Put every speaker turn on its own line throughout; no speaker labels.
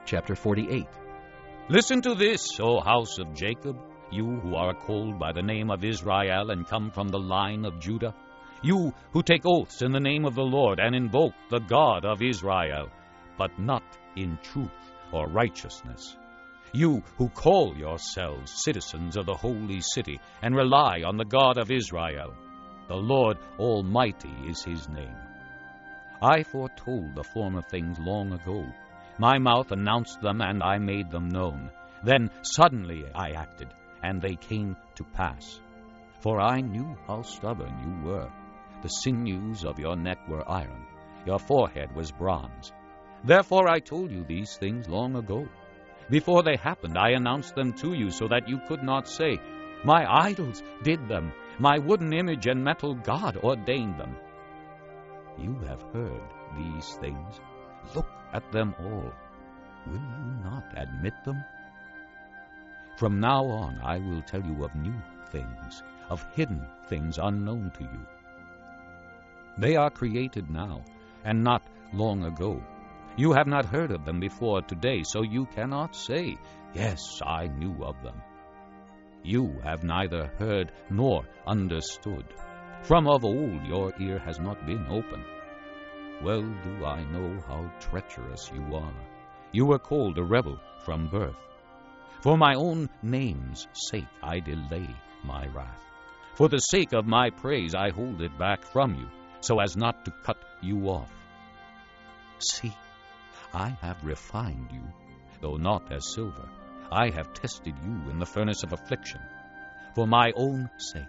Chapter 48.
Listen to this, O house of Jacob, you who are called by the name of Israel and come from the line of Judah, you who take oaths in the name of the Lord and invoke the God of Israel, but not in truth or righteousness. You who call yourselves citizens of the holy city and rely on the God of Israel. The Lord Almighty is his name. I foretold the former things long ago. My mouth announced them, and I made them known. Then suddenly I acted, and they came to pass. For I knew how stubborn you were. The sinews of your neck were iron. Your forehead was bronze. Therefore I told you these things long ago. Before they happened, I announced them to you, so that you could not say, My idols did them. My wooden image and metal god ordained them. You have heard these things. Look at them all. Will you not admit them? From now on I will tell you of new things, of hidden things unknown to you. They are created now, and not long ago. You have not heard of them before today, so you cannot say, Yes, I knew of them. You have neither heard nor understood. From of old your ear has not been open. Well do I know how treacherous you are. You were called a rebel from birth. For my own name's sake I delay my wrath. For the sake of my praise I hold it back from you, so as not to cut you off. See, I have refined you, though not as silver. I have tested you in the furnace of affliction. For my own sake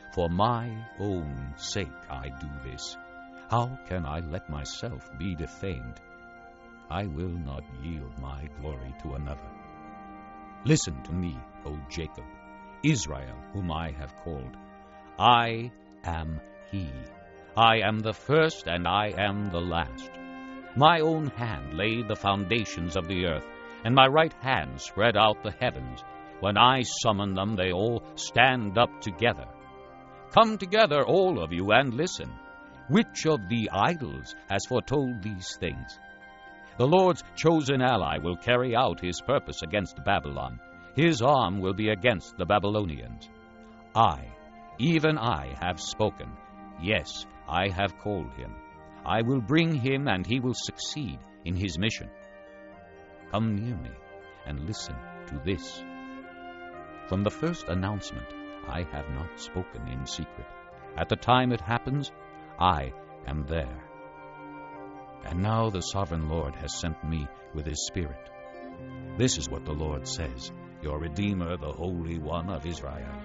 I do this. How can I let myself be defamed? I will not yield my glory to another. Listen to me, O Jacob, Israel, whom I have called. I am he. I am the first and I am the last. My own hand laid the foundations of the earth, and my right hand spread out the heavens. When I summon them, they all stand up together. Come together, all of you, and listen. Which of the idols has foretold these things? The Lord's chosen ally will carry out his purpose against Babylon. His arm will be against the Babylonians. I, even I, have spoken. Yes, I have called him. I will bring him, and he will succeed in his mission. Come near me and listen to this. From the first announcement, I have not spoken in secret. At the time it happens, I am there. And now the sovereign Lord has sent me with his Spirit. This is what the Lord says, your Redeemer, the Holy One of Israel.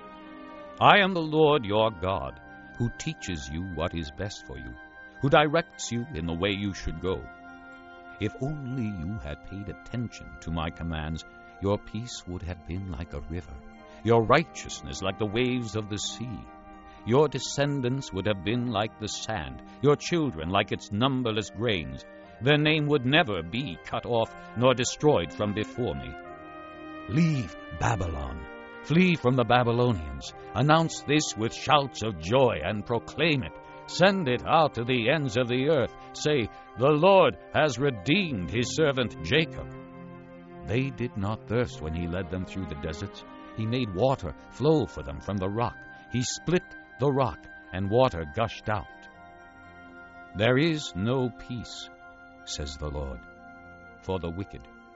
I am the Lord your God, who teaches you what is best for you, who directs you in the way you should go. If only you had paid attention to my commands, your peace would have been like a river, your righteousness like the waves of the sea. Your descendants would have been like the sand, your children like its numberless grains. Their name would never be cut off nor destroyed from before me. Leave Babylon. Flee from the Babylonians. Announce this with shouts of joy and proclaim it. Send it out to the ends of the earth. Say, the Lord has redeemed his servant Jacob. They did not thirst when he led them through the deserts. He made water flow for them from the rock. He split the rock, and water gushed out. There is no peace, says the Lord, for the wicked,